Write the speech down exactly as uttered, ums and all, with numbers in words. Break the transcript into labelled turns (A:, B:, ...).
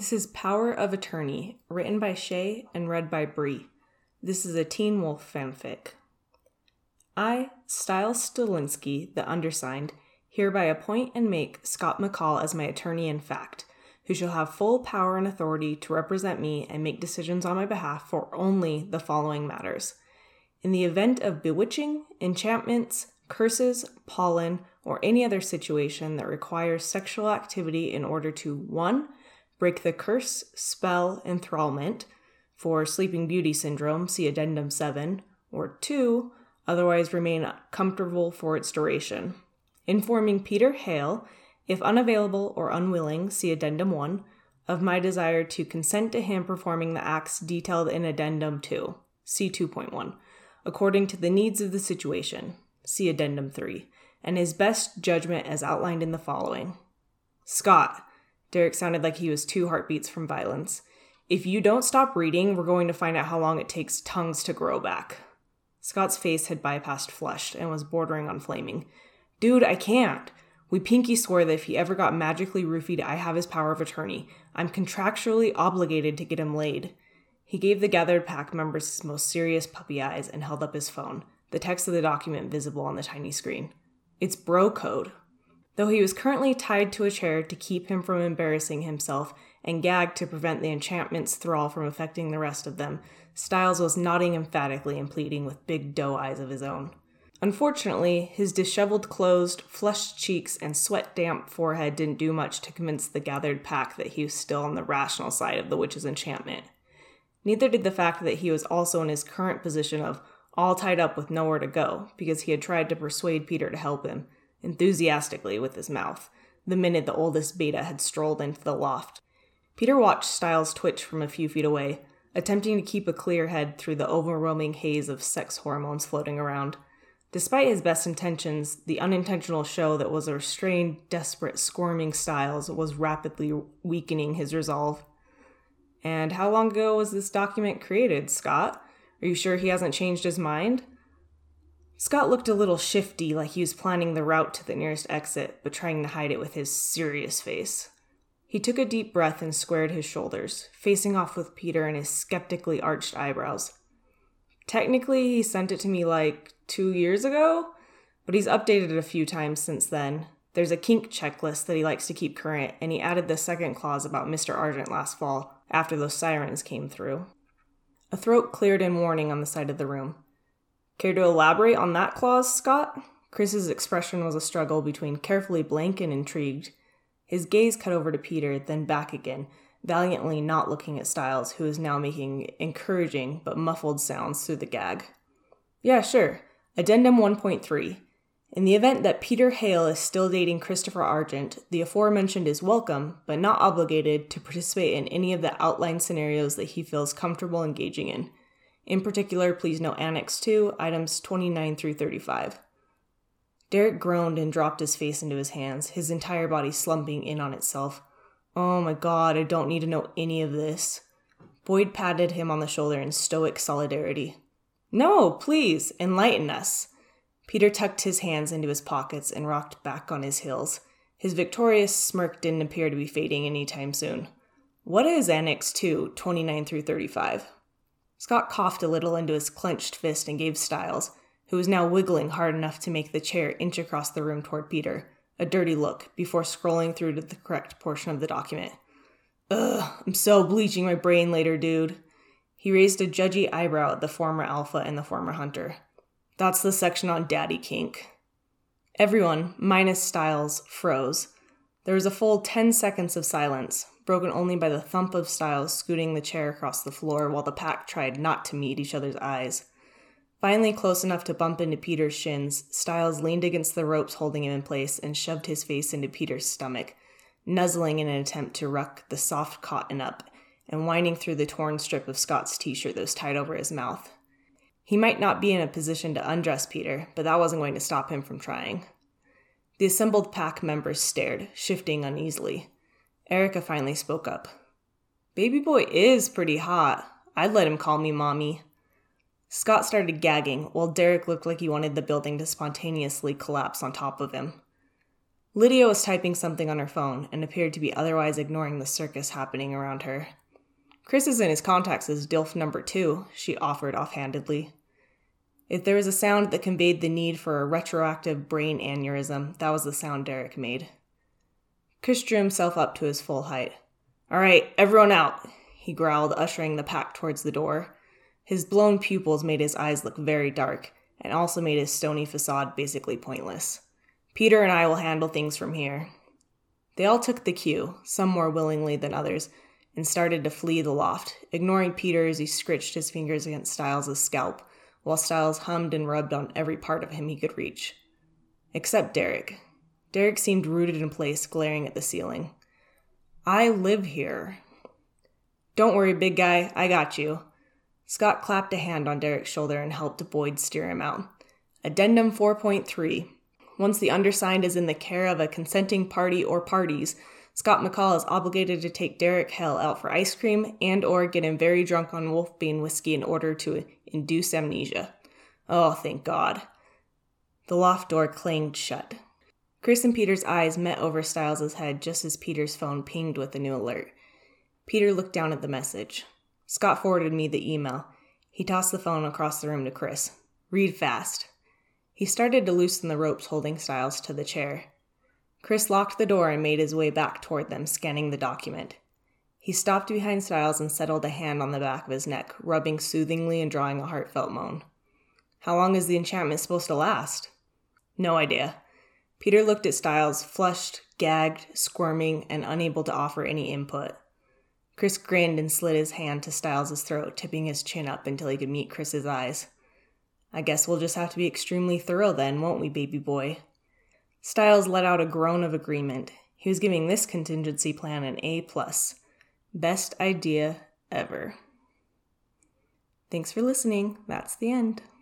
A: This is Power of Attorney, written by Shay and read by Bree. This is a Teen Wolf fanfic. I, Stiles Stilinski, the undersigned, hereby appoint and make Scott McCall as my attorney in fact, who shall have full power and authority to represent me and make decisions on my behalf for only the following matters. In the event of bewitching, enchantments, curses, pollen, or any other situation that requires sexual activity in order to one break the curse, spell, enthrallment, for Sleeping Beauty syndrome, see Addendum seven, or two, otherwise remain comfortable for its duration. Informing Peter Hale, if unavailable or unwilling, see Addendum one, of my desire to consent to him performing the acts detailed in Addendum two, see two point one, according to the needs of the situation, see Addendum three, and his best judgment as outlined in the following. Scott. Derek sounded like he was two heartbeats from violence. If you don't stop reading, we're going to find out how long it takes tongues to grow back. Scott's face had bypassed flushed and was bordering on flaming. Dude, I can't. We pinky swore that if he ever got magically roofied, I have his power of attorney. I'm contractually obligated to get him laid. He gave the gathered pack members his most serious puppy eyes and held up his phone, the text of the document visible on the tiny screen. It's bro code. Though he was currently tied to a chair to keep him from embarrassing himself and gagged to prevent the enchantment's thrall from affecting the rest of them, Stiles was nodding emphatically and pleading with big doe eyes of his own. Unfortunately, his disheveled closed, flushed cheeks and sweat-damp forehead didn't do much to convince the gathered pack that he was still on the rational side of the witch's enchantment. Neither did the fact that he was also in his current position of all tied up with nowhere to go, because he had tried to persuade Peter to help him, enthusiastically with his mouth, the minute the oldest beta had strolled into the loft. Peter watched Stiles twitch from a few feet away, attempting to keep a clear head through the overwhelming haze of sex hormones floating around. Despite his best intentions, the unintentional show that was a restrained, desperate, squirming Stiles was rapidly weakening his resolve. And how long ago was this document created, Scott? Are you sure he hasn't changed his mind? Scott looked a little shifty, like he was planning the route to the nearest exit, but trying to hide it with his serious face. He took a deep breath and squared his shoulders, facing off with Peter and his skeptically arched eyebrows. Technically, he sent it to me like two years ago, but he's updated it a few times since then. There's a kink checklist that he likes to keep current, and he added the second clause about Mister Argent last fall, after those sirens came through. A throat cleared in warning on the side of the room. Care to elaborate on that clause, Scott? Chris's expression was a struggle between carefully blank and intrigued. His gaze cut over to Peter, then back again, valiantly not looking at Stiles, who was now making encouraging but muffled sounds through the gag. Yeah, sure. Addendum one point three. In the event that Peter Hale is still dating Christopher Argent, the aforementioned is welcome, but not obligated, to participate in any of the outlined scenarios that he feels comfortable engaging in. In particular, please note Annex two, items twenty-nine through thirty-five. Derek groaned and dropped his face into his hands, his entire body slumping in on itself. Oh my god, I don't need to know any of this. Boyd patted him on the shoulder in stoic solidarity. No, please, enlighten us. Peter tucked his hands into his pockets and rocked back on his heels. His victorious smirk didn't appear to be fading anytime soon. What is Annex two, twenty-nine through thirty-five? Scott coughed a little into his clenched fist and gave Stiles, who was now wiggling hard enough to make the chair inch across the room toward Peter, a dirty look before scrolling through to the correct portion of the document. Ugh, I'm so bleaching my brain later, dude. He raised a judgy eyebrow at the former alpha and the former hunter. That's the section on daddy kink. Everyone, minus Stiles, froze. There was a full ten seconds of silence, broken only by the thump of Stiles scooting the chair across the floor while the pack tried not to meet each other's eyes. Finally close enough to bump into Peter's shins, Stiles leaned against the ropes holding him in place and shoved his face into Peter's stomach, nuzzling in an attempt to ruck the soft cotton up and winding through the torn strip of Scott's t-shirt that was tied over his mouth. He might not be in a position to undress Peter, but that wasn't going to stop him from trying. The assembled pack members stared, shifting uneasily. Erica finally spoke up. Baby boy is pretty hot. I'd let him call me mommy. Scott started gagging, while Derek looked like he wanted the building to spontaneously collapse on top of him. Lydia was typing something on her phone and appeared to be otherwise ignoring the circus happening around her. Chris is in his contacts as D I L F number two, she offered offhandedly. If there was a sound that conveyed the need for a retroactive brain aneurysm, that was the sound Derek made. Chris drew himself up to his full height. "All right, everyone out," he growled, ushering the pack towards the door. His blown pupils made his eyes look very dark, and also made his stony facade basically pointless. "Peter and I will handle things from here." They all took the cue, some more willingly than others, and started to flee the loft, ignoring Peter as he scritched his fingers against Stiles' scalp, while Stiles hummed and rubbed on every part of him he could reach. Except Derek. Derek seemed rooted in place, glaring at the ceiling. "I live here." "Don't worry, big guy, I got you." Scott clapped a hand on Derek's shoulder and helped Boyd steer him out. Addendum four point three. Once the undersigned is in the care of a consenting party or parties, Scott McCall is obligated to take Derek Hell out for ice cream and or get him very drunk on Wolfbane whiskey in order to induce amnesia. Oh, thank God. The loft door clanged shut. Chris and Peter's eyes met over Stiles' head just as Peter's phone pinged with a new alert. Peter looked down at the message. "Scott forwarded me the email." He tossed the phone across the room to Chris. "Read fast." He started to loosen the ropes holding Stiles to the chair. Chris locked the door and made his way back toward them, scanning the document. He stopped behind Stiles and settled a hand on the back of his neck, rubbing soothingly and drawing a heartfelt moan. "How long is the enchantment supposed to last?" "No idea." Peter looked at Stiles, flushed, gagged, squirming, and unable to offer any input. Chris grinned and slid his hand to Stiles' throat, tipping his chin up until he could meet Chris's eyes. "I guess we'll just have to be extremely thorough then, won't we, baby boy?" Stiles let out a groan of agreement. He was giving this contingency plan an A plus. Best idea ever. Thanks for listening. That's the end.